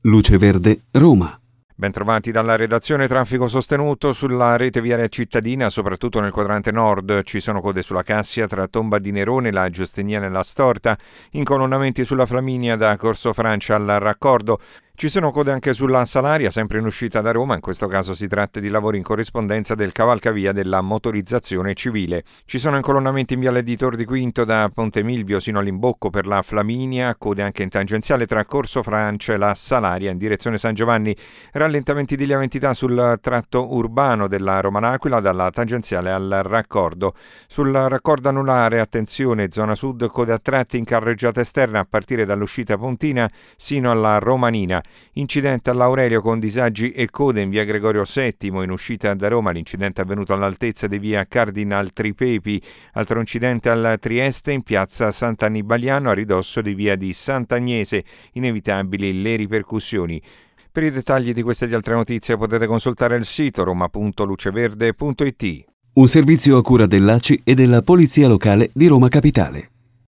Luce Verde, Roma. Bentrovati dalla redazione. Traffico sostenuto sulla rete viaria cittadina, soprattutto nel quadrante nord. Ci sono code sulla Cassia tra Tomba di Nerone, la Giustiniana e la Storta, incolonnamenti sulla Flaminia da Corso Francia al Raccordo. Ci sono code anche sulla Salaria, sempre in uscita da Roma. In questo caso si tratta di lavori in corrispondenza del cavalcavia della motorizzazione civile. Ci sono incolonnamenti in viale di Tor di Quinto da Ponte Milvio sino all'Imbocco per la Flaminia, code anche in tangenziale tra Corso Francia e la Salaria in direzione San Giovanni. Rallentamenti di lieve entità sul tratto urbano della Roma-L'Aquila dalla tangenziale al Raccordo. Sul raccordo anulare, attenzione, zona sud, code a tratti in carreggiata esterna a partire dall'uscita Pontina sino alla Romanina. Incidente all'Aurelio con disagi e code in via Gregorio VII in uscita da Roma. L'incidente è avvenuto all'altezza di via Cardinal Tripepi. Altro incidente al Trieste in piazza Sant'Annibaliano a ridosso di via di Sant'Agnese. Inevitabili le ripercussioni. Per i dettagli di queste e di altre notizie potete consultare il sito roma.luceverde.it. Un servizio a cura dell'ACI e della Polizia Locale di Roma Capitale.